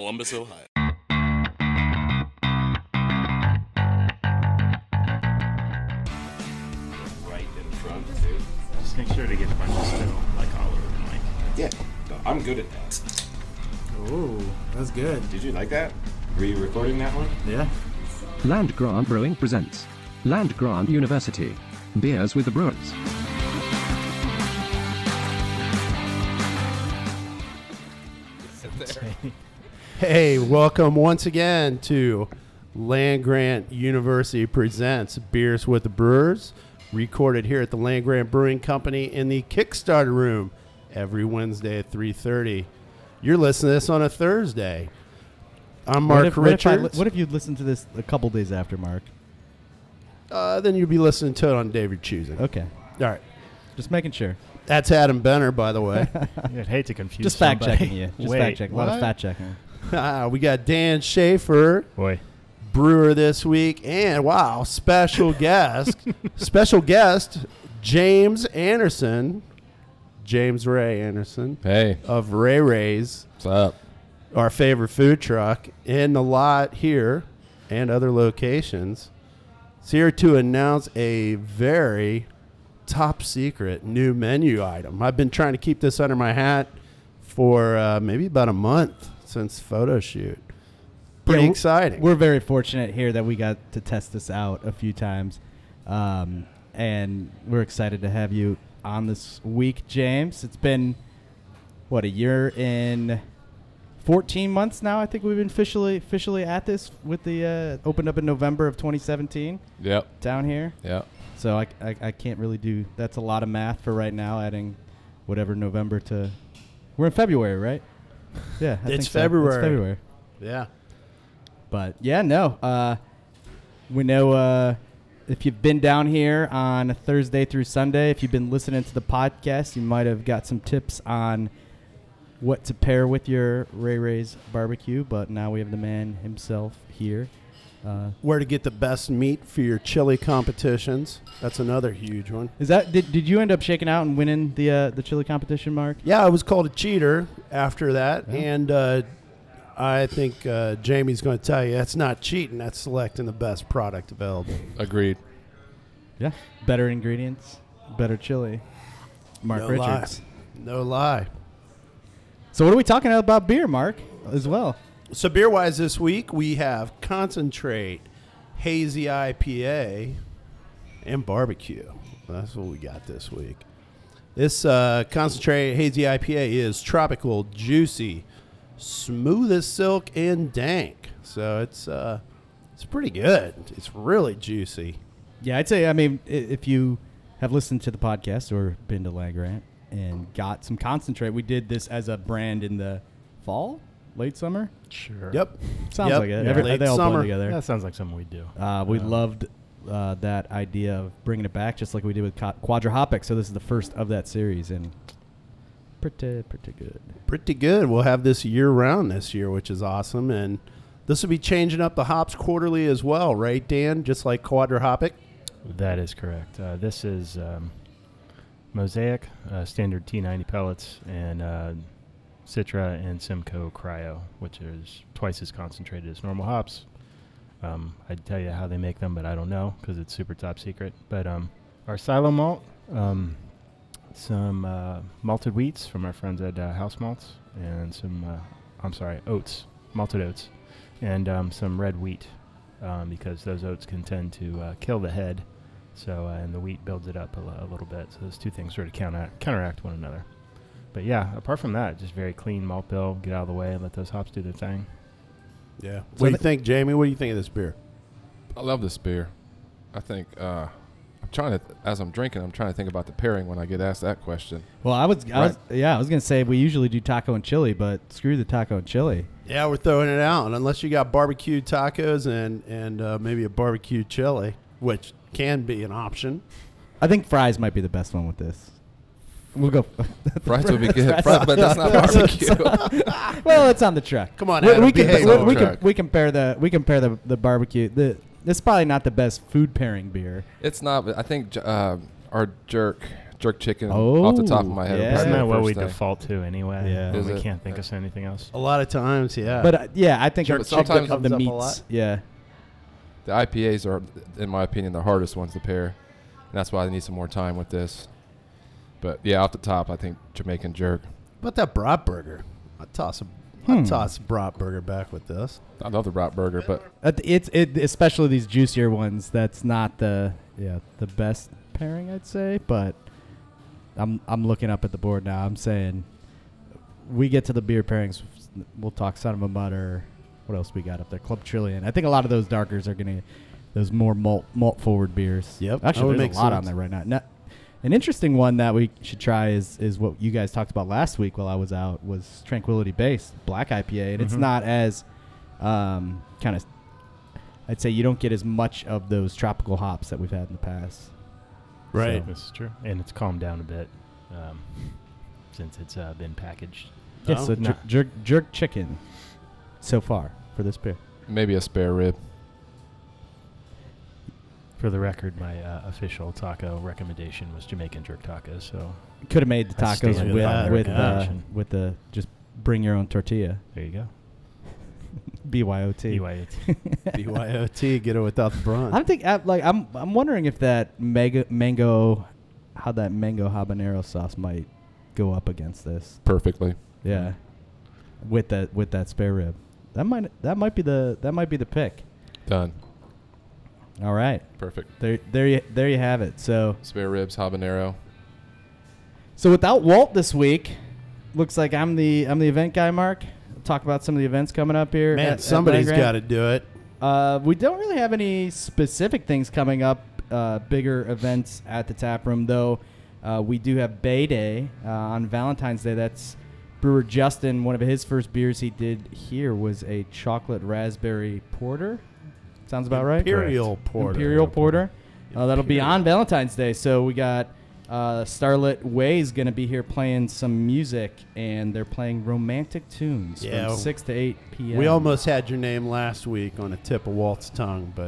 Columbus, Ohio. Right in front, too. Just make sure to get a bunch of spittle, like all over the mic. Yeah, no, I'm good at that. Oh, that's good. Did you like that? Were you recording that one? Yeah. Land Grant Brewing presents Land Grant University. Beers with the Brewers. Hey, welcome once again to Land Grant University presents Beers with the Brewers, recorded here at the Land Grant Brewing Company in the Kickstarter room every Wednesday at 3:30. You're listening to this on a Thursday. I'm Mark Richards. What if you'd listened to this a couple days after, Mark? Then you'd be listening to it on David choosing. Okay. All right. Just making sure. That's Adam Benner, by the way. I'd hate to confuse Just fact somebody. checking you. Just Wait, fact checking. A lot of what? fact checking. We got Dan Schaefer, Boy. brewer this week, and wow, special guest, James Anderson, James Ray Anderson Hey, of Ray Ray's, what's up? our favorite food truck in the lot here and other locations. It's here to announce a very top secret new menu item. I've been trying to keep this under my hat for maybe about a month since photo shoot. Pretty Yeah, exciting. We're very fortunate here that we got to test this out a few times. And we're excited to have you on this week, James. It's been, a year and 14 months now. I think we've been officially at this with the opened up in November of 2017 Yep. down here. Yep. So I can't really do, that's a lot of math for right now, adding whatever November to, we're in February, right? Yeah. I think so. February. It's February. Yeah. But yeah, no. We know if you've been down here on a Thursday through Sunday, if you've been listening to the podcast, you might have got some tips on what to pair with your Ray Ray's barbecue. But now we have the man himself here. Where to get the best meat for your chili competitions. That's another huge one. Is that did you end up shaking out and winning the chili competition, Mark? Yeah, I was called a cheater after that, Yeah. and I think Jamie's going to tell you that's not cheating. That's selecting the best product available. Agreed. Yeah. Better ingredients, better chili. Mark No Richards. lie. No lie. So what are we talking about beer, Mark, as well? So beer-wise this week, we have Concentrate, Hazy IPA, and Barbecue. That's what we got this week. This Concentrate Hazy IPA is tropical, juicy, smooth as silk, and dank. So it's pretty good. It's really juicy. Yeah, I'd say, I mean, if you have listened to the podcast or been to Land Grant and got some Concentrate, we did this as a brand in the fall, late summer. Sure. Yep. Sounds Yep. like it. Yeah. Late They all summer. blend together. That sounds like something we do. We loved that idea of bringing it back, just like we did with Quadra-Hopic. So this is the first of that series, and pretty good. Pretty good. We'll have this year-round this year, which is awesome. And this will be changing up the hops quarterly as well, right, Dan? Just like Quadra-Hopic? That is correct. This is Mosaic, standard T90 pellets, and Citra and Simcoe Cryo, which is twice as concentrated as normal hops. I'd tell you how they make them, but I don't know because it's super top secret. But our silo malt, some malted wheats from our friends at House Malts, and some, oats, malted oats, and some red wheat because those oats can tend to kill the head. So, and the wheat builds it up a little bit. So those two things sort of counteract one another. But yeah, apart from that, just very clean malt bill. Get out of the way, let those hops do their thing. Yeah. What do you think, Jamie? What do you think of this beer? I love this beer. I think as I'm drinking, I'm trying to think about the pairing when I get asked that question. Well, I was gonna say we usually do taco and chili, but screw the taco and chili. Yeah, we're throwing it out. Unless you got barbecue tacos and maybe a barbecue chili, which can be an option. I think fries might be the best one with this. We'll go. Fries would be good, but that's not barbecue. Well, it's on the truck. Come on, Adam, behave. We compare the barbecue. This is probably not the best food pairing beer. It's not, but I think our jerk jerk chicken off the top of my head. yeah. would Isn't probably be that the what first we thing. default to anyway? Yeah. When Is we it? can't think of anything else. A lot of times, yeah. But yeah, I think Sure, our but chicken sometimes of the comes up a meats. lot. Yeah. The IPAs are, in my opinion, the hardest ones to pair. And that's why I need some more time with this. But yeah, off the top, I think Jamaican jerk. What about that brat burger? I'd toss a brat burger back with this. I love the brat burger, but It's especially these juicier ones. That's not the best pairing, I'd say. But I'm looking up at the board now. I'm saying we get to the beer pairings. We'll talk Son of a Mutter. What else we got up there? Club Trillion. I think a lot of those darkers are gonna those more malt forward beers. Yep, that Actually, would there's make a lot sense. on there right now. An interesting one that we should try is what you guys talked about last week while I was out was Tranquility Base Black IPA, and it's Mhm. not as kind of. I'd say you don't get as much of those tropical hops that we've had in the past. Right. So, this is true. And it's calmed down a bit since it's been packaged. Yeah, Oh. so No. jerk chicken so far for this beer. maybe a spare rib. For the record, my official taco recommendation was Jamaican jerk tacos. So Could have made the That's tacos standard with the just bring your own tortilla. there you go. BYOT. BYOT. BYOT, get it without the brunt. I'm wondering if that mango habanero sauce might go up against this. Perfectly. Yeah, with that spare rib, that might be the pick. Done. All right, Perfect. there you have it. So Spare ribs, habanero. without Walt this week, looks like I'm the event guy. Mark, talk about some of the events coming up here. Man, at somebody's Land got to do it. Grant. We don't really have any specific things coming up, bigger events at the tap room, though. We do have Bay Day on Valentine's Day. That's brewer Justin. One of his first beers he did here was a chocolate raspberry porter. Sounds about right. Imperial Porter. Imperial Porter. That'll be Imperial. on Valentine's Day. So we got Starlit Way is going to be here playing some music, and they're playing romantic tunes Yeah. from 6 to 8 p.m. We almost had your name last week on the tip of Walt's tongue, but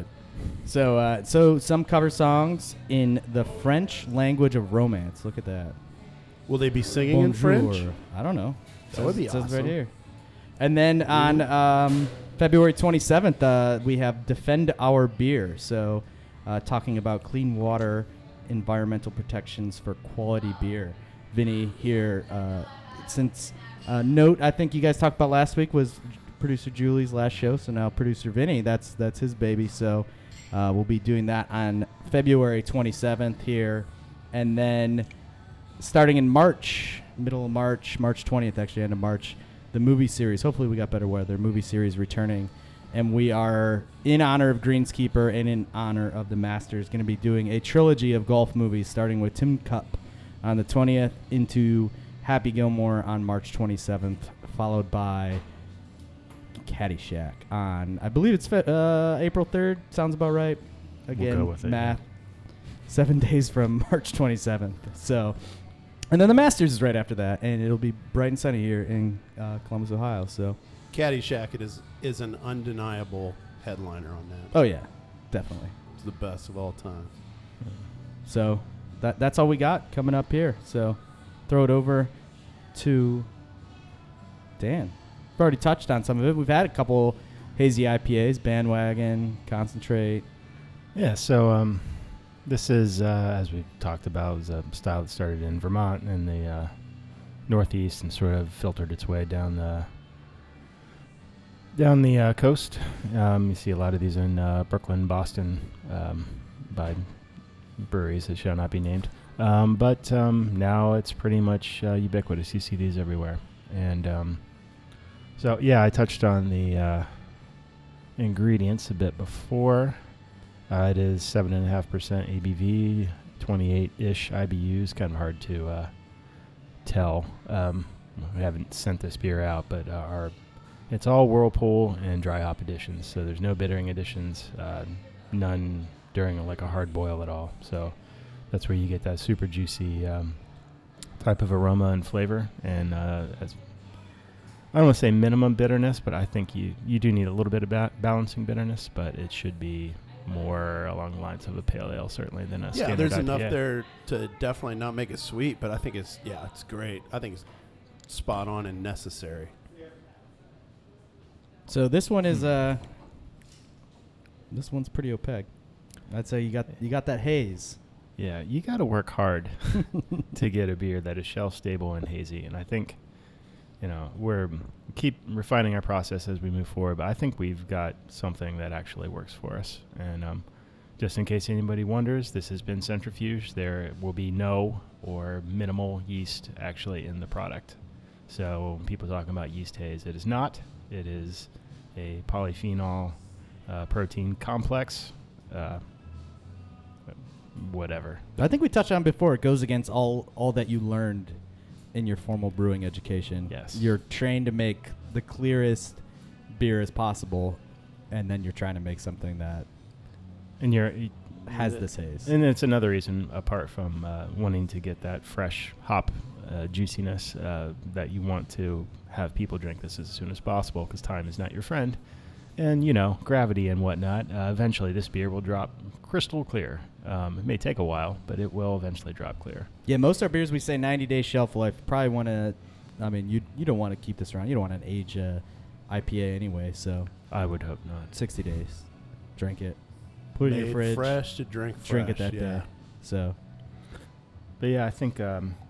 So some cover songs in the French language of romance. Look at that. will they be singing in French? Bonjour. I don't know. That would be It says awesome. right here. And then on February 27th, we have Defend Our Beer. So talking about clean water, environmental protections for quality beer. Vinny here, since note I think you guys talked about last week was producer Julie's last show. So now producer Vinny, that's his baby. So we'll be doing that on February 27th here. And then starting in March, middle of March, March 20th, actually, end of March, the movie series. Hopefully we got better weather. Movie series returning. And we are, in honor of Greenskeeper and in honor of the Masters, going to be doing a trilogy of golf movies, starting with Tim Cup on the 20th into Happy Gilmore on March 27th, followed by Caddyshack on, I believe it's April 3rd. Sounds about right. Again, go with it, math. 7 days from March 27th. So, and then the Masters is right after that, and it'll be bright and sunny here in Columbus, Ohio. So, Caddyshack is an undeniable headliner on that. oh yeah, definitely. It's the best of all time. So that's all we got coming up here. So throw it over to Dan. We've already touched on some of it. We've had a couple hazy IPAs, Bandwagon, Concentrate. Yeah, so this is, as we talked about, is a style that started in Vermont in the Northeast and sort of filtered its way down the coast. You see a lot of these in Brooklyn, Boston, by breweries that shall not be named. But now it's pretty much ubiquitous. You see these everywhere. And so, yeah, I touched on the ingredients a bit before. It is 7.5% ABV, 28-ish IBUs. Kind of hard to tell. We haven't sent this beer out, but it's all Whirlpool and dry hop additions. So there's no bittering additions, none during like a hard boil at all. So that's where you get that super juicy type of aroma and flavor. And as I don't want to say minimum bitterness, but I think you do need a little bit of balancing bitterness, but it should be more along the lines of a pale ale, certainly, than a Yeah, standard there's IPA. enough there to definitely not make it sweet, but I think it's great. I think it's spot on and necessary. So this one is this one's pretty opaque. I'd say you got that haze. Yeah, you got to work hard to get a beer that is shelf stable and hazy. And I think, we're keep refining our process as we move forward. But I think we've got something that actually works for us. And just in case anybody wonders, this has been centrifuged. There will be no or minimal yeast actually in the product. So when people talking about yeast haze, it is not. It is a polyphenol protein complex. Whatever. I think we touched on before. It goes against all that you learned in your formal brewing education. Yes. You're trained to make the clearest beer as possible, and then you're trying to make something that And has this haze. And it's another reason, apart from wanting to get that fresh hop juiciness, that you want to have people drink this as soon as possible, because time is not your friend. And, gravity and whatnot, eventually this beer will drop crystal clear. It may take a while, but it will eventually drop clear. Yeah, most of our beers we say 90-day shelf life. Probably want to, you don't want to keep this around. You don't want an age IPA anyway, so I would hope not. 60 days. Drink it. Put it in Made your fridge. fresh to drink fresh. Drink it that yeah. day. So But yeah, I think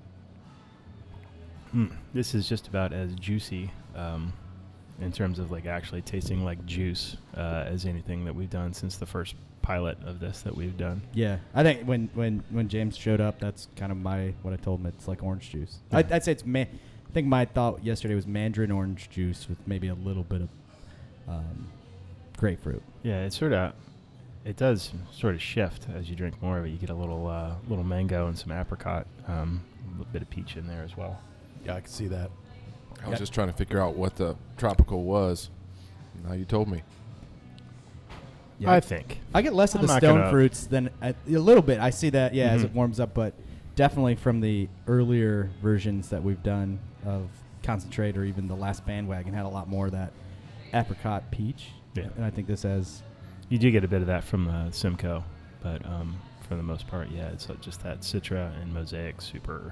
this is just about as juicy in terms of like actually tasting like juice as anything that we've done since the first pilot of this that we've done. yeah, I think when James showed up, that's kind of what I told him. It's like orange juice. Yeah. I'd say it's I think my thought yesterday was mandarin orange juice with maybe a little bit of grapefruit. Yeah, it does sort of shift as you drink more of it. You get a little mango and some apricot, a little bit of peach in there as well. Yeah, I can see that. I was just trying to figure out what the tropical was. Now you told me. Yeah. I think. I get less of I'm the not stone gonna- fruits than a little bit. I see that, as Mhm. it warms up, but definitely from the earlier versions that we've done of concentrate, or even the last bandwagon had a lot more of that apricot peach. Yeah. And I think this has. You do get a bit of that from Simcoe, but for the most part, yeah, it's just that Citra and Mosaic super,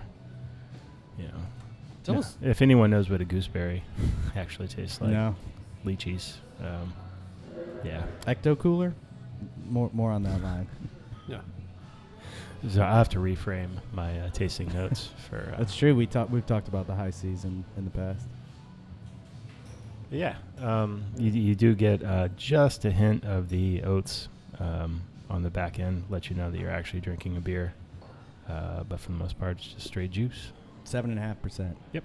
It's almost- if anyone knows what a gooseberry actually tastes like, No. lychees, yeah. Ecto Cooler? More on that line. Yeah. So I have to reframe my tasting notes for. That's true. We've talked about the high seas in the past. Yeah, you do get just a hint of the oats on the back end, let you know that you're actually drinking a beer. But for the most part, it's just straight juice. 7.5%. Yep.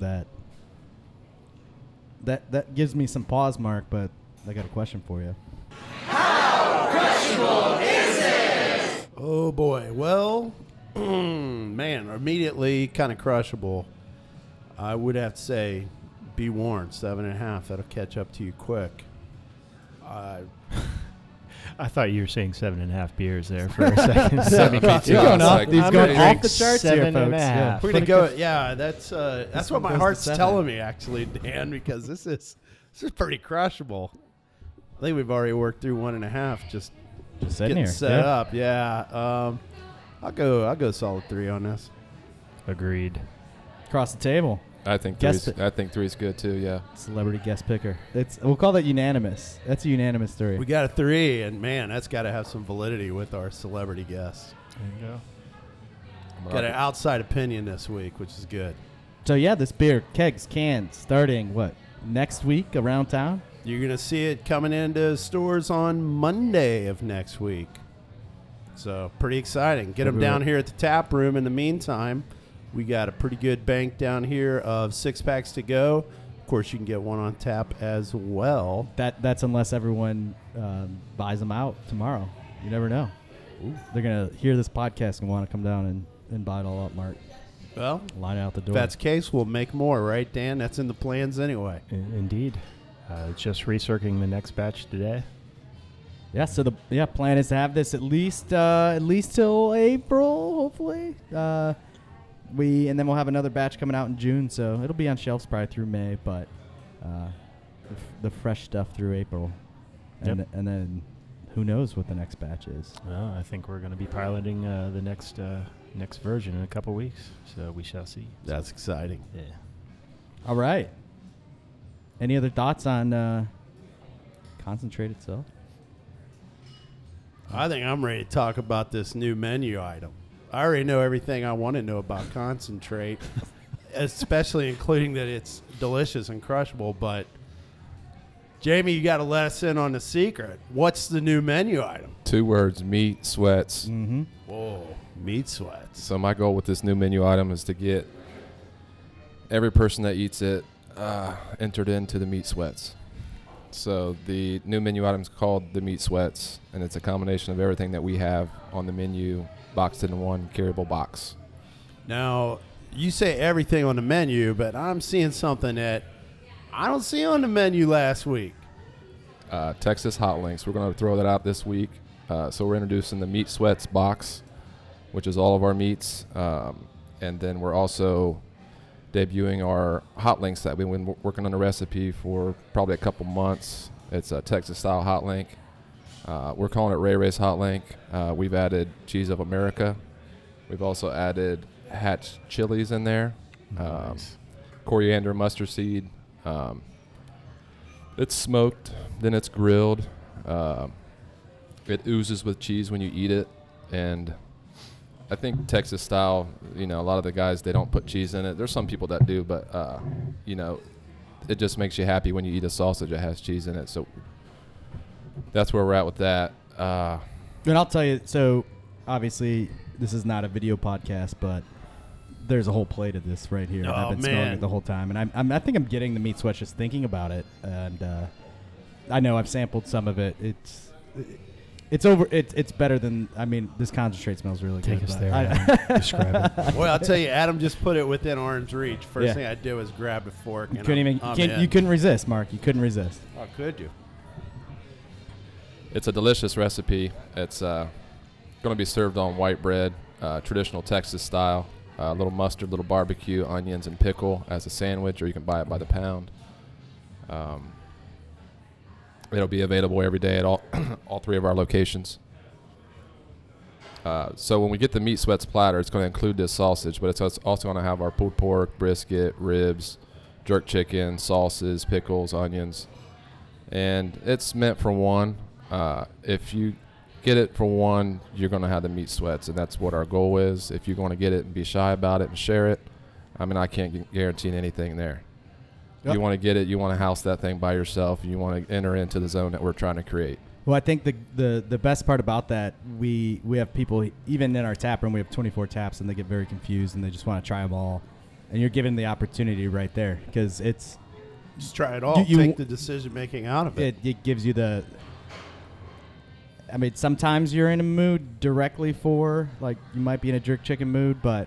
That gives me some pause, Mark, but I got a question for you. Oh boy. Well, man, immediately kind of crushable. I would have to say, be warned, 7.5. That'll catch up to you quick. I thought you were saying 7.5 beers there for a second. Seven Me feet too. too. going off, Like, he's I'm going gonna off the charts here, 7.5. folks. Yeah. We're gonna go. Yeah, that's This what one my goes to heart's 7. telling me, actually, Dan, because this is pretty crushable. I think we've already worked through 1.5. Just sitting getting here. set up. Yeah. I'll go solid 3 on this. Agreed. Across the table. I think Guess three's good too. Yeah. Celebrity guest picker. We'll call that unanimous. That's a unanimous story. We got a 3, and man, that's got to have some validity with our celebrity guests. There you go. Got an outside opinion this week, which is good. So yeah, this beer, kegs, cans, starting next week around town? You're gonna see it coming into stores on Monday of next week. So pretty exciting. Get them down here at the tap room. In the meantime, we got a pretty good bank down here of 6-packs to go. Of course, you can get one on tap as well. That's unless everyone buys them out tomorrow. You never know. They're gonna hear this podcast and want to come down and buy it all up, Mark. Well, Line out the if door. that's the case, we'll make more, right, Dan? That's in the plans anyway. Indeed. Just recircling the next batch today. Yeah, so the plan is to have this at least till April, hopefully. And then we'll have another batch coming out in June, so it'll be on shelves probably through May, but the fresh stuff through April, and Yep. and then who knows what the next batch is? Well, I think we're going to be piloting the next version in a couple weeks, so we shall see. That's exciting. Yeah. All right. Any other thoughts on concentrate itself? I think I'm ready to talk about this new menu item. I already know everything I want to know about concentrate, especially including that it's delicious and crushable. But, Jamie, you got to let us in on the secret. What's the new menu item? 2 words: meat sweats. Mm-hmm. Whoa, meat sweats. So my goal with this new menu item is to get every person that eats it entered into the meat sweats. So the new menu item is called the meat sweats, and it's a combination of everything that we have on the menu boxed in one carryable box. Now, you say everything on the menu, but I'm seeing something that I don't see on the menu last week. Texas hot links. We're going to throw that out this week. So we're introducing the meat sweats box, which is all of our meats. And then we're also debuting our hot links that we've been working on the recipe for probably a couple months. It's a Texas style hot link. We're calling it Ray Ray's hot link. We've added cheese of America. We've also added Hatch chilies in there. Nice. Coriander, mustard seed. It's smoked, then it's grilled. It oozes with cheese when you eat it, and I think Texas style, a lot of the guys, they don't put cheese in it. There's some people that do, but it just makes you happy when you eat a sausage that has cheese in it. So that's where we're at with that. And I'll tell you, so obviously this is not a video podcast, but there's a whole plate of this right here. And I've been smelling it the whole time, and I think I'm getting the meat sweats just thinking about it. And I know I've sampled some of it. It's better than, this concentrate smells really Take good. us there. Adam. Describe it. Well, I'll tell you, Adam just put it within arm's reach. First Yeah. thing I did was grab a fork. You and couldn't I'm you in. couldn't resist, Mark. You couldn't resist. Oh, could you? It's a delicious recipe. It's going to be served on white bread, traditional Texas style. A little mustard, little barbecue, onions, and pickle as a sandwich, or you can buy it by the pound. It'll be available every day at all 3 of our locations. So when we get the meat sweats platter, it's going to include this sausage, but it's also going to have our pulled pork, brisket, ribs, jerk chicken, sauces, pickles, onions. And it's meant for one. If you get it for one, you're going to have the meat sweats, and that's what our goal is. If you're going to get it and be shy about it and share it, I can't guarantee anything there. Yep. You want to get it, you want to house that thing by yourself, and you want to enter into the zone that we're trying to create. Well, I think the best part about that, we have people, even in our tap room, we have 24 taps, and they get very confused, and they just want to try them all. And you're given the opportunity right there, because it's... Just try it all. You Take the decision-making out of it. It gives you the... sometimes you're in a mood directly for, like, you might be in a jerk chicken mood, but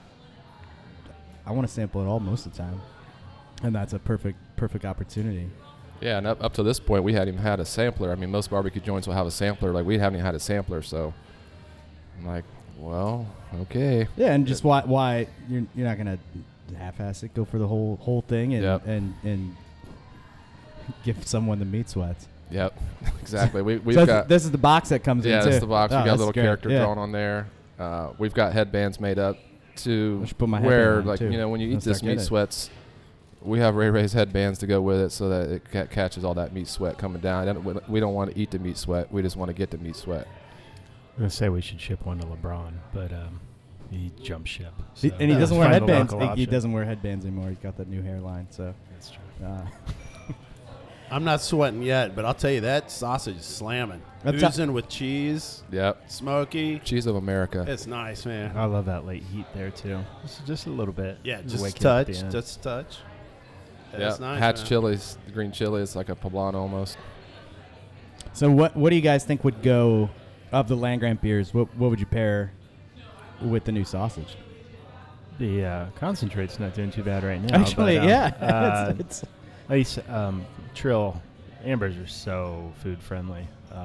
I want to sample it all most of the time. And that's a perfect opportunity. Yeah, and up to this point, we hadn't even had a sampler. Most barbecue joints will have a sampler. Like, we haven't even had a sampler, so I'm like, well, okay. Yeah, and just why you're not going to half-ass it, go for the whole thing and give someone the meat sweats. Yep, exactly. We've So got... this is the box that comes in, Yeah, too. that's the box. We've got a that's little great. character Yeah. drawn on there. We've got headbands made up to I should put my where, headband on, like, too. when you eat Let's this not get meat it. sweats, we have Ray Ray's headbands to go with it so that it catches all that meat sweat coming down. We don't want to eat the meat sweat. We just want to get the meat sweat. I'm going to say we should ship one to LeBron, but he jumped ship. So And he doesn't wear find a headbands. local He option. doesn't wear headbands anymore. He's got that new hairline, so... That's true. I'm not sweating yet, but I'll tell you, that sausage is slamming. Oozing with cheese, Yep. smoky. Cheese of America. It's nice, man. I love that late heat there, too. Just a little bit. Yeah, just a Wake it up at touch. the end. Just a touch. Yeah, That's nice, Hatch man. chilies, the green chili. It's like a poblano almost. So what do you guys think would go, of the land grant beers, what would you pair with the new sausage? The concentrate's not doing too bad right now. Actually, but, yeah. It's at least Trill Ambers are so food friendly.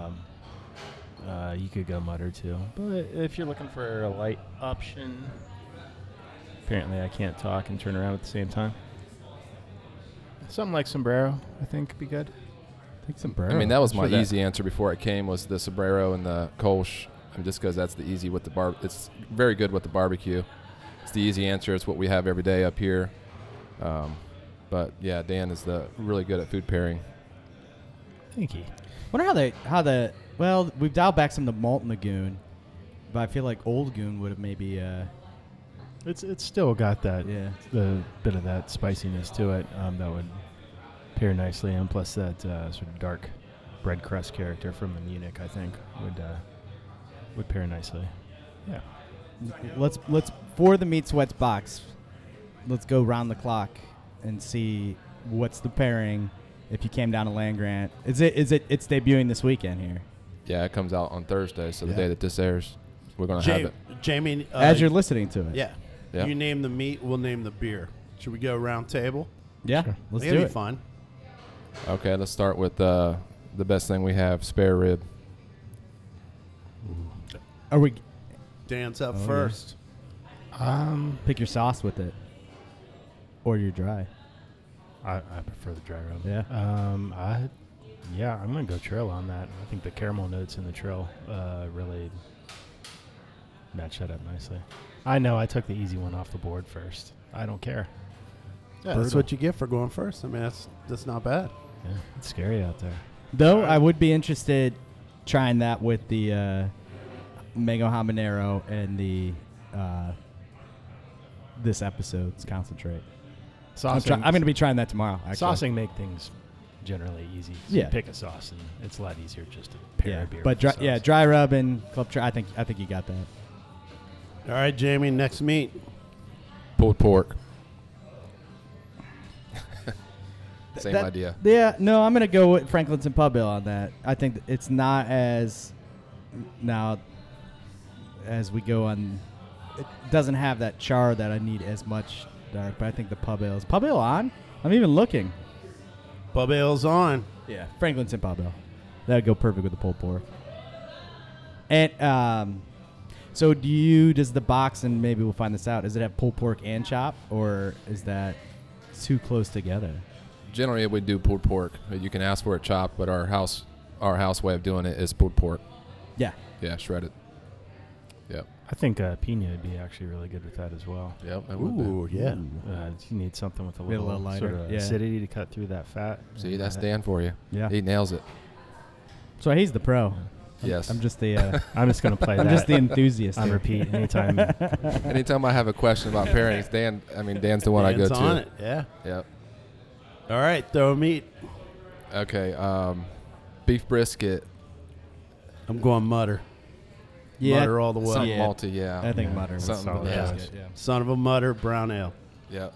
You could go Mutter too, but if you're looking for a light option, apparently I can't talk and turn around at the same time. Something like Sombrero, I think, would be good. think sombrero. I mean, that was my Sure that- easy answer before it came was the sombrero and the Kolsch. I mean, just because that's the easy with the it's very good with the barbecue. It's the easy answer. It's what we have every day up here. But yeah, Dan is really good at food pairing. Thank you. Wonder well, we've dialed back some of the Molten Lagoon, but I feel like Old Goon would have maybe It's still got that yeah. the bit of that spiciness to it that would pair nicely, and plus that sort of dark bread crust character from the Munich, I think, would pair nicely. Yeah. Let's for the Meat Sweats box. Let's go round the clock and see what's the pairing. If you came down to Land Grant, it's debuting this weekend here. Yeah, it comes out on Thursday, so the Yeah. day that this airs, we're gonna have it. Jamie, As you're listening to it. yeah. Yeah. You name the meat, we'll name the beer. Should we go round table? Yeah. Sure. Let's It'll do be it. fun. Okay, let's start with the best thing we have: spare rib. Are we Dan's up Oh, yeah. first. pick your sauce with it, or you're dry? I prefer the dry rub. Yeah. I'm gonna go trail on that. I think the caramel notes in the trail really match that up nicely. I know I took the easy one off the board first. I don't care. Yeah, that's Brutal. what you get for going first. I mean, that's not bad. Yeah, it's scary out there. Though I would be interested trying that with the mango habanero and the this episode's concentrate. I'm Saucing, going to be trying that tomorrow. Actually. saucing make things generally easy. So Yeah. you pick a sauce and it's a lot easier just to pair Yeah, a beer. but with the sauce. dry rub and club try. I think you got that. All right, Jamie, next meat. Pulled pork. Same That- idea. Yeah, no, I'm gonna go with Franklin's and Pub Ale on that. I think it's not as now as we go on. It doesn't have that char that I need as much dark, but I think the Pub Ale is Pub Ale on. I'm even looking. Pub Ale's on. Yeah, Franklin's and Pub Ale. That'd go perfect with the pulled pork. And so does the box, and maybe we'll find this out, does it have pulled pork and chop, or is that too close together? Generally, we do pulled pork. You can ask for it chopped, but our house way of doing it is pulled pork. Yeah. Yeah, shredded. Yep. I think pina would be actually really good with that as well. Yep. That would be. Ooh, yeah. You need something with a Maybe a little, little lighter, sort of yeah. acidity to cut through that fat. See, And, that's Dan for you. Yeah. He nails it. So he's the pro. Yes. I'm just the I'm just gonna play I'm that just the enthusiast. on here. repeat anytime. Anytime I have a question about pairings, Dan's the one I go Dan's to. on it. Yeah. Yep. All right, throw a meat. Okay. Beef brisket. I'm going mutter. Yeah. Mutter all the way. Something Yeah. malty, yeah. I think Yeah. mutter was Something solid. yeah. Yeah. Son of a mutter, brown ale. Yep.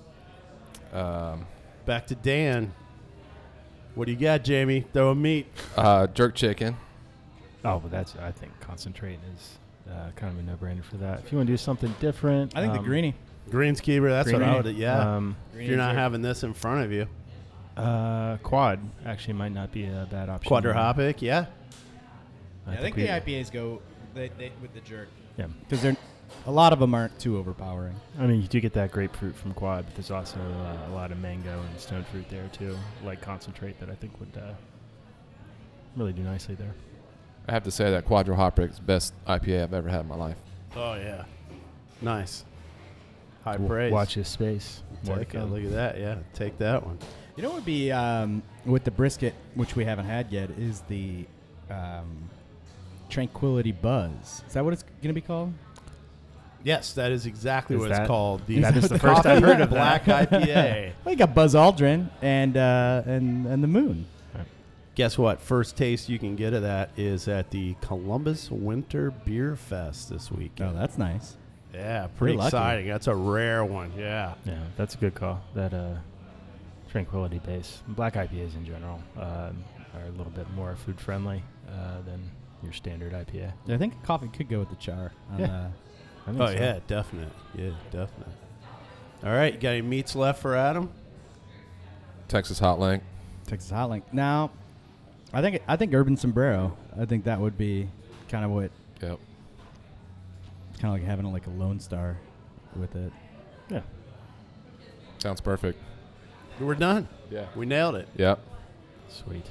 Back to Dan. What do you got, Jamie? Throw a meat. Jerk chicken. Oh, but I think concentrate is kind of a no-brainer for that. If you want to do something different, I think the greenie. Greenskeeper, that's what I would. Yeah. If you're not Greenie having this in front of you. Quad actually might not be a bad option. Quadrohopic, yeah. I think the IPAs go they with the jerk Yeah, because a lot of them aren't too overpowering. I mean you do get that grapefruit from Quad, but there's also a lot of mango and stone fruit there too, like concentrate that I think would really do nicely there. I have to say that Quadro Hopic's best IPA I've ever had in my life. Oh, yeah. Nice. High Wa- praise. Watch his space. More to Take it. come. Look at that. Yeah. Take that one. You know what would be with the brisket, which we haven't had yet, is the Tranquility Buzz. Is that what it's going to be called? Yes, that is exactly Is what it's that- called. that is the first I've heard of Black that. IPA. Well, you got Buzz Aldrin and the Moon. Guess what? First taste you can get of that is at the Columbus Winter Beer Fest this Oh, weekend. that's nice. Yeah, pretty You're lucky. exciting. That's a rare one. Yeah. Yeah, that's a good call. That Tranquility base. Black IPAs in general are a little bit more food friendly than your standard IPA. I think coffee could go with the char. Yeah. I think Oh, so. yeah, definite. Yeah, definite. All right, you got any meats left for Adam? Texas Hot Link. Texas Hot Link. Now, I think Urban Sombrero. I think that would be kind of what, Yep. kind of like having like a Lone Star with it. Yeah. Sounds perfect. We're done. Yeah. We nailed it. Yep. Sweet.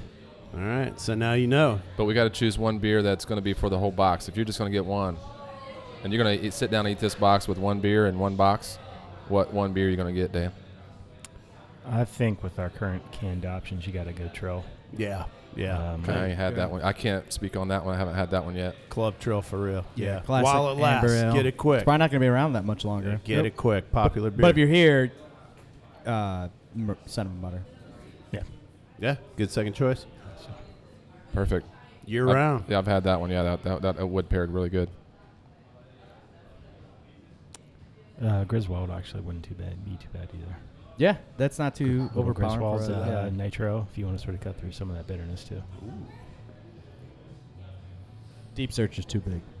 All right, so now you know. But we got to choose one beer that's going to be for the whole box. If you're just going to get one, and you're going to sit down and eat this box with one beer and one box, what one beer are you going to get, Dan? I think with our current canned options, you got to go Trill. Yeah, yeah. I ain't had that one. I can't speak on that one. I haven't had that one yet. Club Trill for real. Yeah. Classic While it lasts, amber ale. get it quick. It's probably not going to be around that much longer. Get it quick. Popular beer. But if you're here, cinnamon butter. yeah, good second choice. Perfect. Year round. Yeah, I've had that one. Yeah, that wood paired really good. Griswold actually wouldn't be too bad either. Yeah, that's not too overpowering. Griswold's For yeah. nitro, if you want to sort of cut through some of that bitterness too. Deep Search is too big.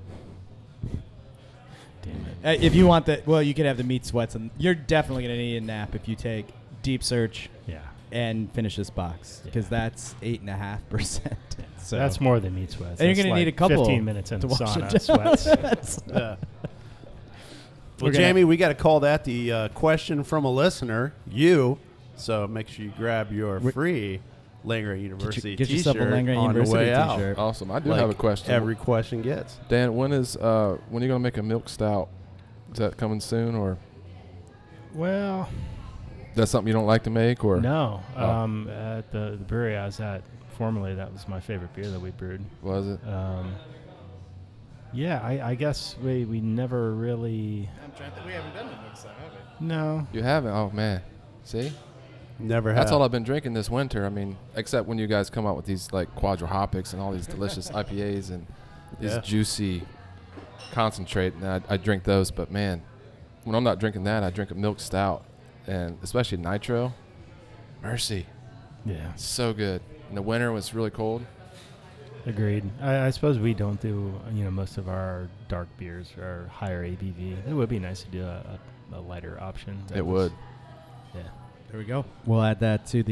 Damn it. If you want that, well, you could have the meat sweats, and you're definitely going to need a nap if you take Deep Search Yeah. and finish this box, because that's 8.5%. So That's more than meat sweats. And you're That's gonna like need a couple 15 minutes in to the wash it sauna down. sweats. Yeah. We're Well, gonna- Jamie, we got to call that the question from a listener, you. So make sure you grab your free Land-Grant University Get yourself a t-shirt Land-Grant on University the way out. t-shirt. Awesome. I do Like have a question. Every question gets. Dan, when are you going to make a milk stout? Is that coming soon, or Well, that's something you don't like to make, or no. Oh. At the brewery I was at formerly, that was my favorite beer that we brewed. was it? Yeah, I guess we never really. I'm trying to think. We haven't done the mix, have we? No. You haven't? Oh man, see, Never that's have. all I've been drinking this winter. I mean, except when you guys come out with these like Quadrohopics and all these delicious IPAs and these Yeah. juicy concentrate, and I drink those. But man, when I'm not drinking that, I drink a milk stout, and especially nitro. Mercy, Yeah. so good. In the winter when it's really cold. Agreed. I suppose we don't do, most of our dark beers are higher ABV. It would be nice to do a lighter option. It would. Yeah. There we go. We'll add that to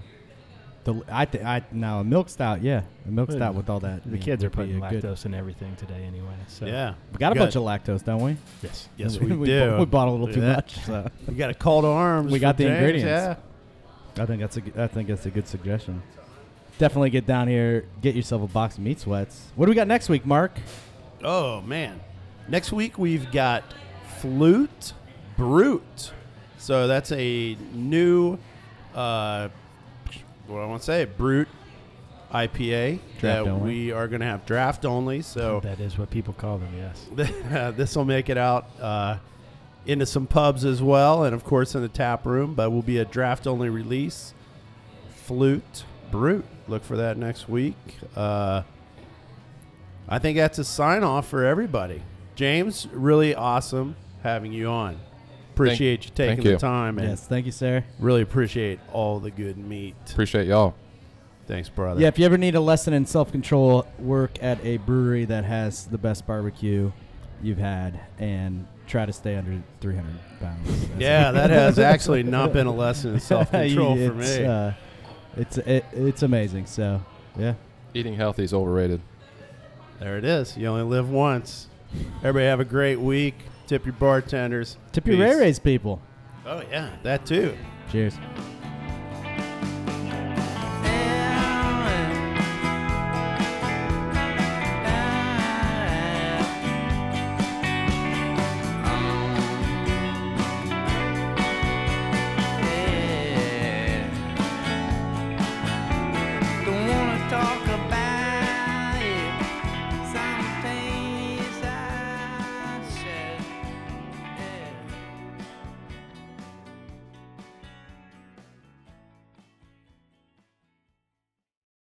now a milk stout. Yeah, a milk Well, stout with all that. The kids are would be putting a good- lactose in everything today anyway. So Yeah. We got a bunch of lactose, don't we? Yes. Yes, we we do. We bought a little Look too at that. much. So We got a call to arms. We got from the James, ingredients. Yeah. I think that's a good suggestion. Definitely get down here, get yourself a box of meat sweats. What do we got next week, Mark? Oh, man. Next week, we've got Flute Brute. So that's a new, what do I want to say? Brute IPA Draft that only. we are going to have draft only. So That is what people call them, yes. this will make it out into some pubs as well, and of course in the tap room, but will be a draft only release. Flute Brute. Look for that next week. I think that's a sign off for everybody. James, really awesome having you on. Appreciate you taking thank the you. time, and Yes, thank you, sir. really appreciate all the good meat. Appreciate y'all. Thanks, brother. Yeah, if you ever need a lesson in self-control, work at a brewery that has the best barbecue you've had, and try to stay under 300 pounds. That's Yeah, that has actually not been a lesson in self-control for me. It's amazing. So, yeah. Eating healthy is overrated. There it is. You only live once. Everybody have a great week. Tip your bartenders. Tip your Peace. Ray Rays people. Oh, yeah, that too. Cheers.